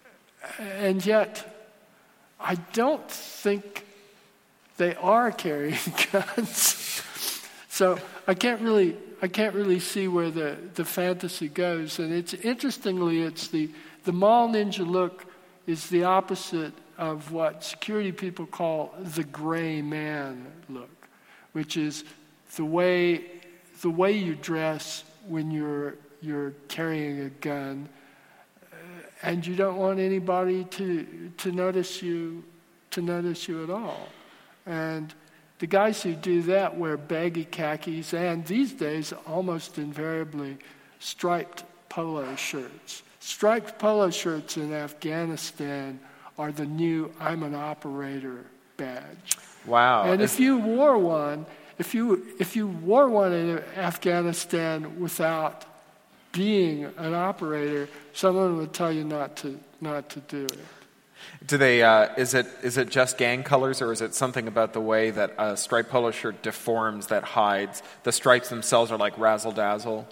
and yet, I don't think they are carrying guns. So I can't really, I can't really see where the, the fantasy goes. And it's interestingly, it's the the mall ninja look is the opposite of what security people call the gray man look, which is the way the way you dress when you're you're carrying a gun, uh, and you don't want anybody to to notice you to notice you at all. And the guys who do that wear baggy khakis and these days almost invariably striped polo shirts. Striped polo shirts in Afghanistan are the new "I'm an operator" badge. Wow. And if you wore one, if you if you wore one in Afghanistan without being an operator, someone would tell you not to not to do it. Do they? Uh, is it is it just gang colors, or is it something about the way that a striped polo shirt deforms that hides? The stripes themselves are like razzle dazzle.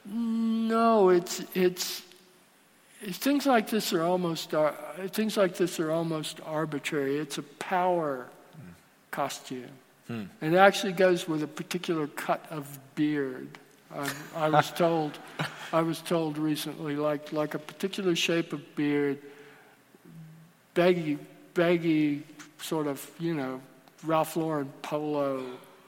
No, it's it's. Things like this are almost uh, things like this are almost arbitrary. It's a power mm. costume, mm. and it actually goes with a particular cut of beard. I, I was told, I was told recently, like like a particular shape of beard, baggy, baggy sort of, you know, Ralph Lauren polo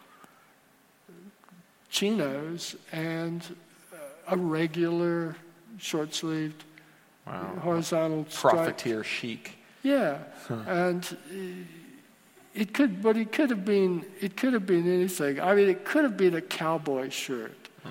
chinos, and a regular short-sleeved. Wow. Horizontal stripe. Profiteer chic. Yeah, huh. and it could, but it could have been, it could have been anything. I mean, it could have been a cowboy shirt. Hmm.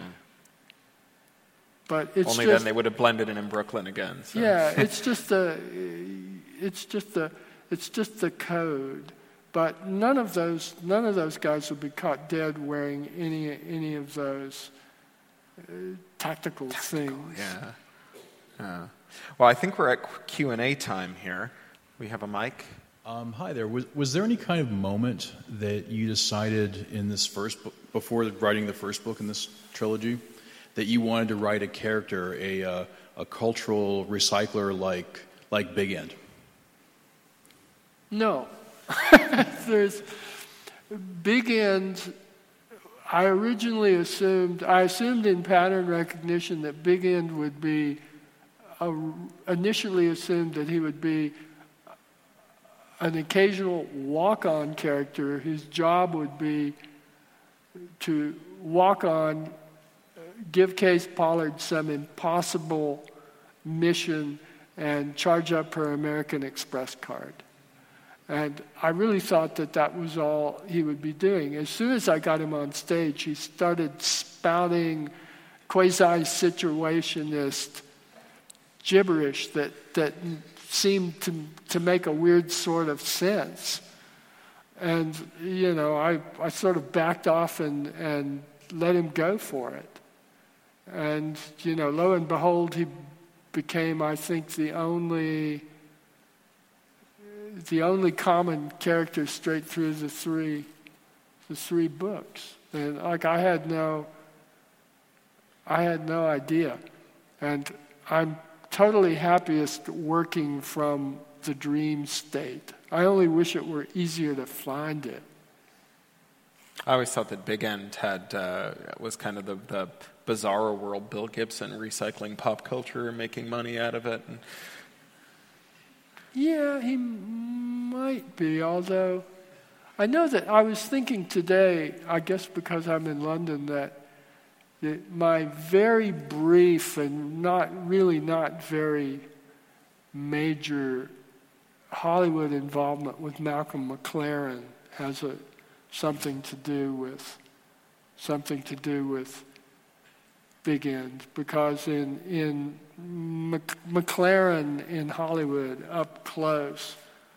But it's only just, then they would have blended in in Brooklyn again. So. Yeah, it's just the, it's just the, it's just the code. But none of those, none of those guys would be caught dead wearing any any of those uh, tactical, tactical things. Yeah. Yeah. Well, I think we're at Q and A time here. We have a mic. Um, hi there. Was, was there any kind of moment that you decided in this first book, before writing the first book in this trilogy, that you wanted to write a character, a uh, a cultural recycler like like Big End? No. There's Big End. I originally assumed, I assumed in pattern recognition that Big End would be. Uh, initially assumed that he would be an occasional walk-on character whose job would be to walk on, give Case Pollard some impossible mission, and charge up her American Express card. And I really thought that that was all he would be doing. As soon as I got him on stage, he started spouting quasi-situationist gibberish that, that seemed to to make a weird sort of sense. And, you know, I, I sort of backed off and, and let him go for it. And, you know, lo and behold, he became, I think, the only the only common character straight through the three the three books. And like I had no I had no idea. And I'm totally happiest working from the dream state. I only wish it were easier to find it. I always thought that Big End had uh, was kind of the, the bizarro world, Bill Gibson recycling pop culture and making money out of it. And yeah, he might be, although I know that I was thinking today, I guess because I'm in London, that, that my very brief and not really not very major Hollywood involvement with Malcolm McLaren has a something to do with something to do with Big End, because in in Mc, McLaren in Hollywood up close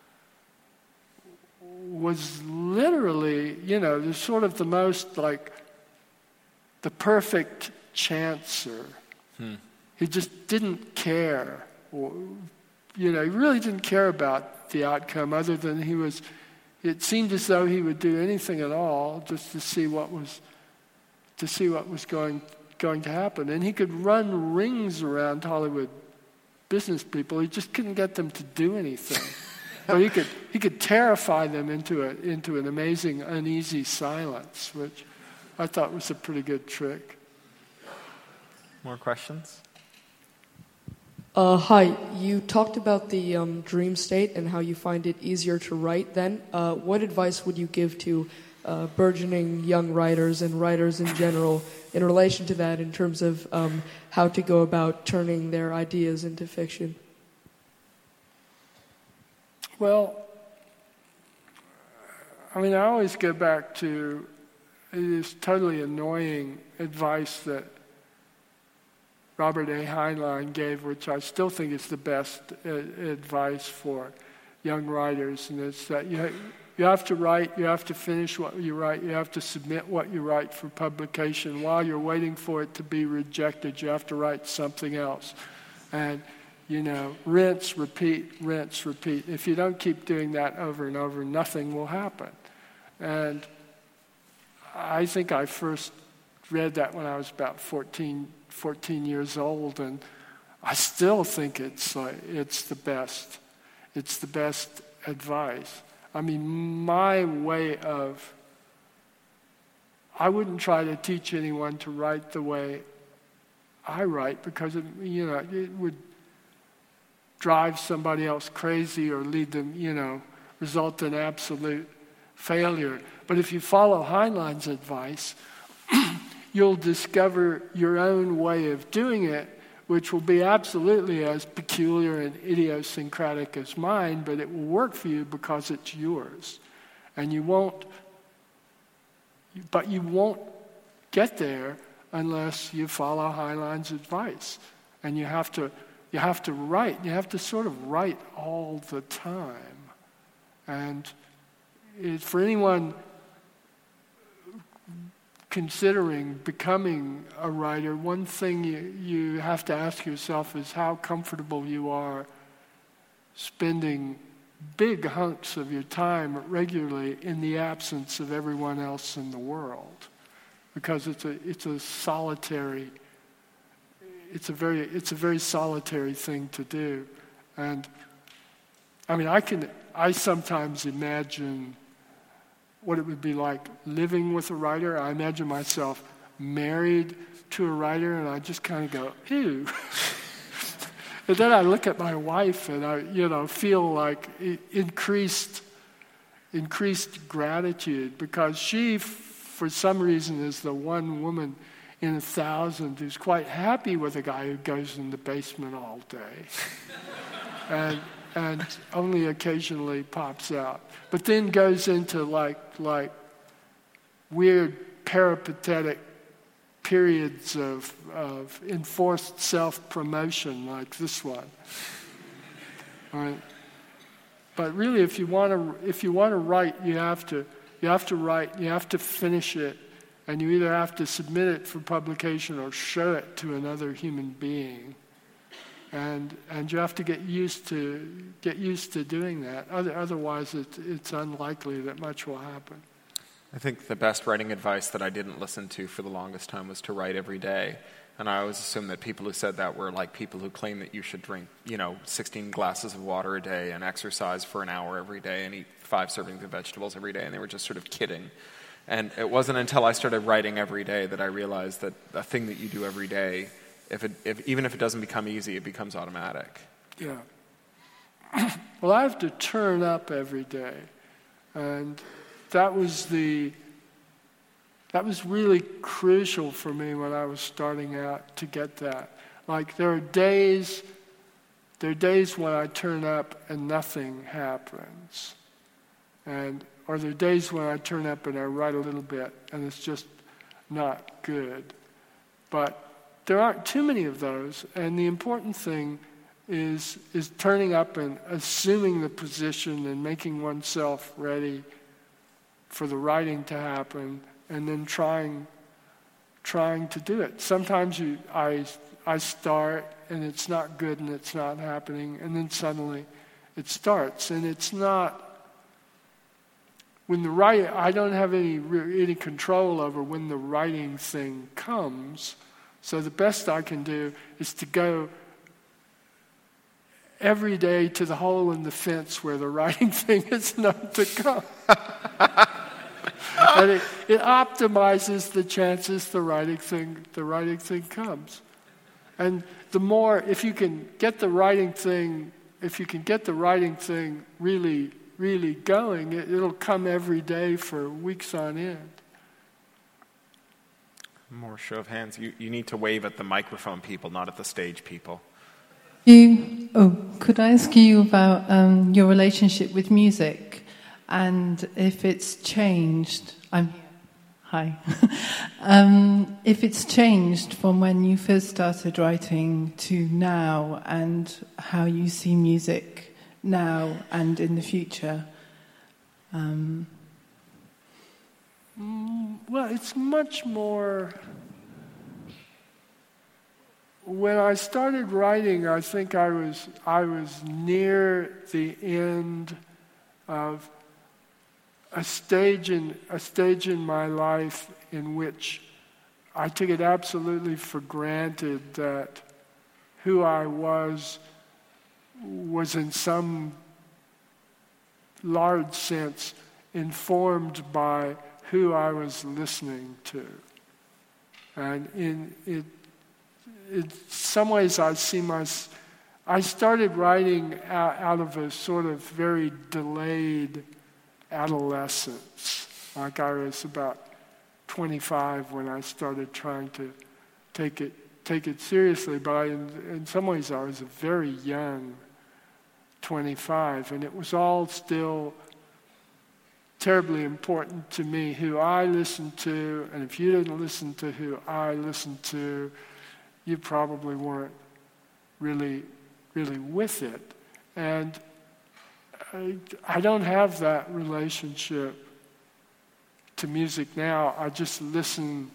was literally, you know, the sort of the most like the perfect chancer. Hmm. He just didn't care, or, you know, he really didn't care about the outcome, other than he was. It seemed as though he would do anything at all just to see what was to see what was going going to happen. And he could run rings around Hollywood business people. He just couldn't get them to do anything. But he could he could terrify them into a into an amazing uneasy silence, which I thought was a pretty good trick. More questions? Uh, hi, you talked about the um, dream state and how you find it easier to write then. Uh, what advice would you give to uh, burgeoning young writers and writers in general in relation to that, in terms of um, how to go about turning their ideas into fiction? Well, I mean, I always go back to this totally annoying advice that Robert A. Heinlein gave, which I still think is the best uh, advice for young writers, and it's that you, you have to write, you have to finish what you write, you have to submit what you write for publication. While you're waiting for it to be rejected, you have to write something else. And, you know, rinse, repeat, rinse, repeat. If you don't keep doing that over and over, nothing will happen. And I think I first read that when I was about fourteen, fourteen years old, and I still think it's like, it's the best. It's the best advice. I mean, my way of, I wouldn't try to teach anyone to write the way I write, because it, you know, it would drive somebody else crazy or lead them, you know, result in absolute failure. But if you follow Heinlein's advice, you'll discover your own way of doing it, which will be absolutely as peculiar and idiosyncratic as mine, but it will work for you because it's yours. And you won't, but you won't get there unless you follow Heinlein's advice. And you have to, you have to write, you have to sort of write all the time. And it, for anyone considering becoming a writer, one thing you, you have to ask yourself is how comfortable you are spending big hunks of your time regularly in the absence of everyone else in the world. Because it's a it's a solitary it's a very it's a very solitary thing to do. And I mean I can I sometimes imagine what it would be like living with a writer. I imagine myself married to a writer, and I just kind of go, ew. And then I look at my wife, and I, you know, feel like increased, increased gratitude, because she, for some reason, is the one woman in a thousand who's quite happy with a guy who goes in the basement all day. and and only occasionally pops out. But then goes into like like weird peripatetic periods of, of enforced self-promotion like this one. All right. But really, if you want to if you want to write, you have to you have to write, you have to finish it, and you either have to submit it for publication or show it to another human being. And and you have to get used to get used to doing that. Other, otherwise, it, it's unlikely that much will happen. I think the best writing advice that I didn't listen to for the longest time was to write every day. And I always assumed that people who said that were like people who claim that you should drink, you know, sixteen glasses of water a day and exercise for an hour every day and eat five servings of vegetables every day. And they were just sort of kidding. And it wasn't until I started writing every day that I realized that a thing that you do every day, if it, if, even if it doesn't become easy, it becomes automatic. Yeah. Well, I have to turn up every day. And that was the... That was really crucial for me when I was starting out to get that. Like there are days, there are days when I turn up and nothing happens. And or there are days when I turn up and I write a little bit and it's just not good. But there aren't too many of those, and the important thing is is turning up and assuming the position and making oneself ready for the writing to happen. And then trying, trying to do it. Sometimes you, I, I start and it's not good and it's not happening, and then suddenly it starts. And it's not. When the writing, I don't have any any control over when the writing thing comes. So the best I can do is to go every day to the hole in the fence where the writing thing is known to come. And it, it optimizes the chances the writing thing the writing thing comes. And the more, if you can get the writing thing, if you can get the writing thing really, really going, it, it'll come every day for weeks on end. More show of hands. You you need to wave at the microphone people, not at the stage people. You. Oh, could I ask you about um, your relationship with music? And if it's changed, I'm here. Hi. um, if it's changed from when you first started writing to now, and how you see music now and in the future. Um, mm, well, it's much more. When I started writing, I think I was I was near the end of a stage in a stage in my life in which I took it absolutely for granted that who I was was in some large sense informed by who I was listening to. And in it, in some ways I see my, I started writing out, out of a sort of very delayed adolescence. Like I was about twenty-five when I started trying to take it take it seriously, but I, in, in some ways I was a very young twenty-five, and it was all still terribly important to me who I listened to, and if you didn't listen to who I listened to, you probably weren't really, really with it. And I, I don't have that relationship to music now. I just listen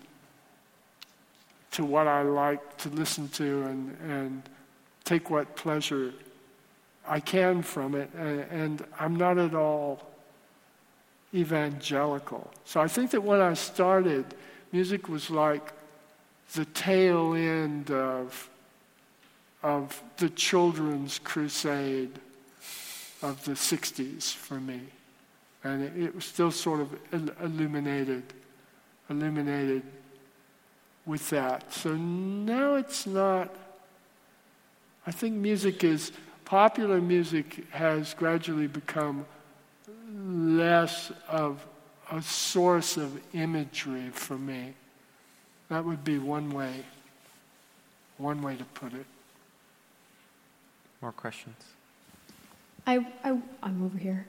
to what I like to listen to and, and take what pleasure I can from it. And, and I'm not at all evangelical. So I think that when I started, music was like the tail end of, of the children's crusade of the sixties for me. And it, it was still sort of illuminated, illuminated with that. So now it's not, I think music is, popular music has gradually become less of a source of imagery for me. That would be one way, one way to put it. More questions? I, I, I'm over here.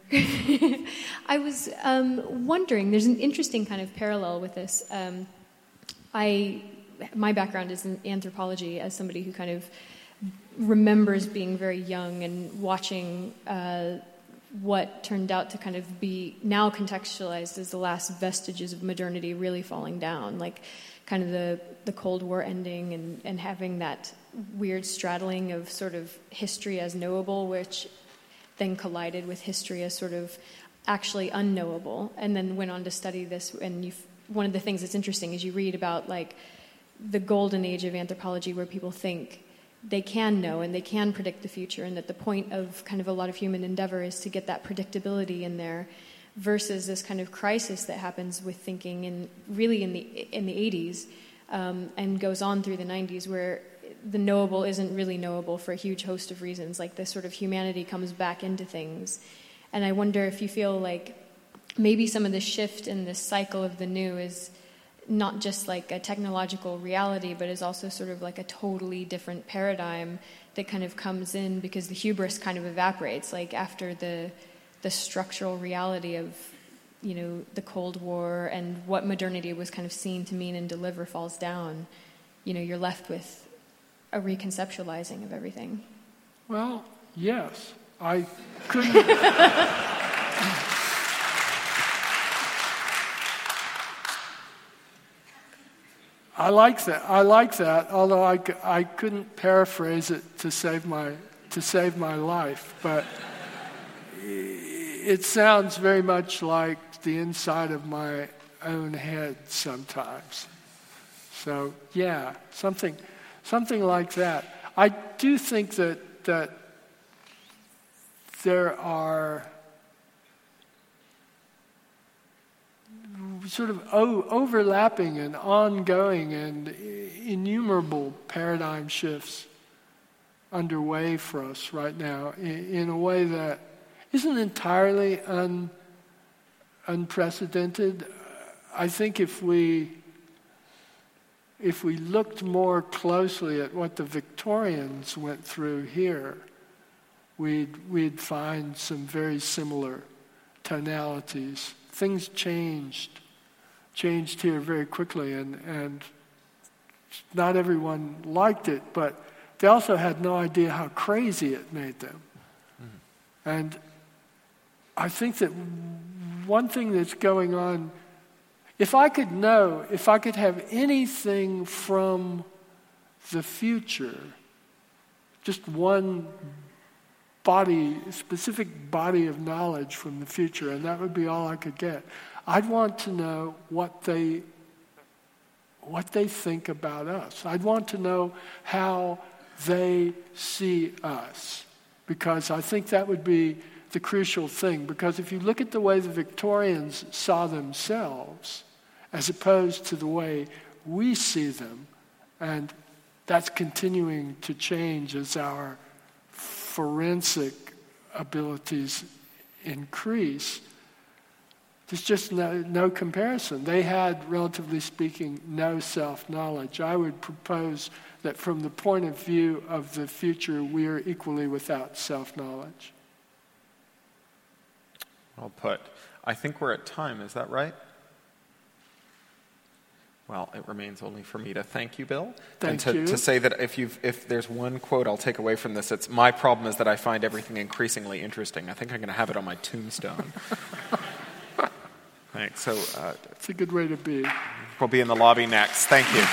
I was um, wondering, there's an interesting kind of parallel with this. Um, I, my background is in anthropology, as somebody who kind of remembers being very young and watching uh, what turned out to kind of be now contextualized as the last vestiges of modernity really falling down, like kind of the, the Cold War ending and, and having that weird straddling of sort of history as knowable, which then collided with history as sort of actually unknowable, and then went on to study this. And you, one of the things that's interesting is you read about like the golden age of anthropology, where people think they can know and they can predict the future, and that the point of kind of a lot of human endeavor is to get that predictability in there, versus this kind of crisis that happens with thinking in really in the in the eighties um, and goes on through the nineties, where the knowable isn't really knowable for a huge host of reasons. Like this sort of humanity comes back into things. And I wonder if you feel like maybe some of the shift in this cycle of the new is not just like a technological reality, but is also sort of like a totally different paradigm that kind of comes in because the hubris kind of evaporates. Like after the the structural reality of, you know, the Cold War and what modernity was kind of seen to mean and deliver falls down, you know, you're left with a reconceptualizing of everything. Well, yes. I couldn't... I like that. I like that, although I, I couldn't paraphrase it to save my to save my life. But it sounds very much like the inside of my own head sometimes. So yeah, something something like that. I do think that that there are sort of o- overlapping and ongoing and innumerable paradigm shifts underway for us right now in, in a way that isn't entirely un, unprecedented. I think if we if we looked more closely at what the Victorians went through here, we'd we'd find some very similar tonalities. Things changed, changed here very quickly, and, and not everyone liked it, but they also had no idea how crazy it made them. Mm-hmm. And I think that one thing that's going on, if I could know, if I could have anything from the future, just one body, specific body of knowledge from the future, and that would be all I could get. I'd want to know what they what they think about us. I'd want to know how they see us, because I think that would be the crucial thing. Because if you look at the way the Victorians saw themselves, as opposed to the way we see them, and that's continuing to change as our forensic abilities increase, there's just no, no comparison. They had, relatively speaking, no self-knowledge. I would propose that from the point of view of the future, we are equally without self-knowledge. Well put. I think we're at time. Is that right? Well, it remains only for me to thank you, Bill. Thank and to, you. to say that if you've, if there's one quote I'll take away from this, it's my problem is that I find everything increasingly interesting. I think I'm going to have it on my tombstone. Thanks. So uh, it's a good way to be. We'll be in the lobby next. Thank you.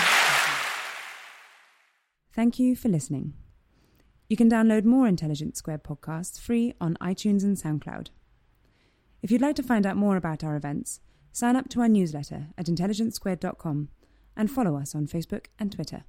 Thank you for listening. You can download more Intelligence Squared podcasts free on iTunes and SoundCloud. If you'd like to find out more about our events, sign up to our newsletter at intelligence squared dot com and follow us on Facebook and Twitter.